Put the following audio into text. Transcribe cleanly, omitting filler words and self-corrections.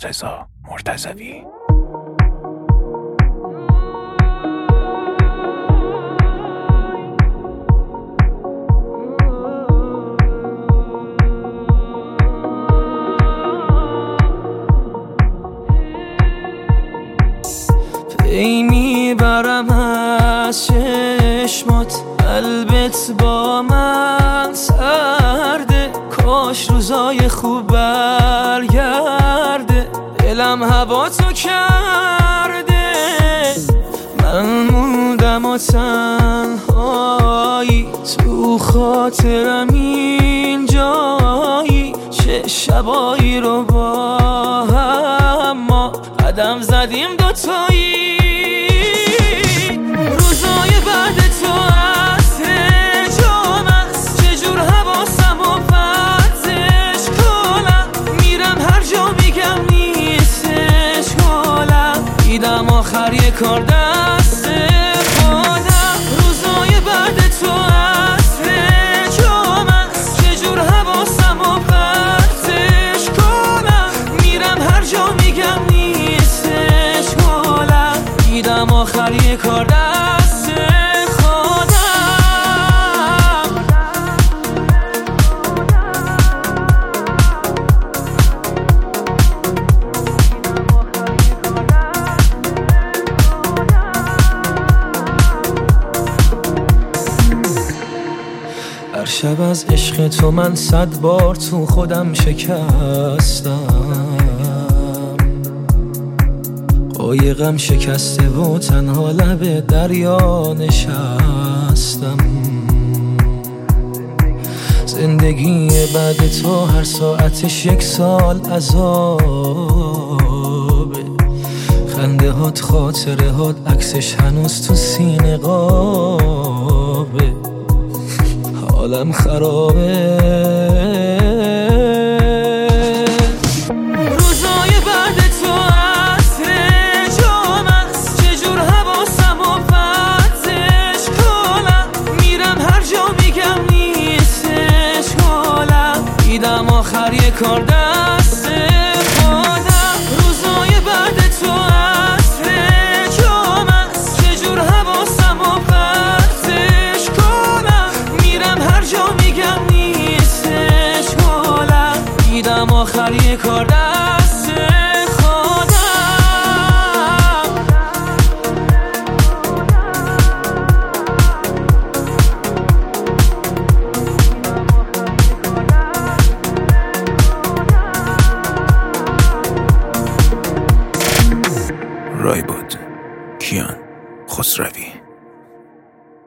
رضا مرتضوی. ای میبرم از چشمات، قلبت با من سرده، کاش روزای خوب برگرده، دلم هوا تو کرده، من موندم و تنهایی، تو خاطرم این جایی، چه شبایی رو با هم ما قدم زدیم دوتایی. روزای بعد تو عطر جام است، چجور حواسم و پرتش کنم، میرم هر جا میگم نیستش گلم، دیدم آخر یه کار دست خودم. روزای بعد تو عطر جام است، چجور حواسم و پرتش کنم، میرم هر جا میگم نیستش گلم، دیدم آخر یه کار دست خودم. هر شب از عشق تو من 100 بار تو خودم شکستم، قایقم شکسته و تنها لب دریا نشستم. زندگی بعد تو هر ساعتش 1 سال عذابه، خنده هات خاطره هات عکسش هنوز تو سینه قابه، حالم خرابه. روزای بعد تو عطر جام است، چجور حواسم و پرتش کنم، میرم هر جا میگم نیستش گلم، دیدم آخر یه کار دست خودم. روزای بعد تو عطر جام است، چجور حواسم و پرتش کنم، میرم هر جا میگم نیستش گلم، دیدم آخر یه کار دست خودم. رایبود کیان خسروی.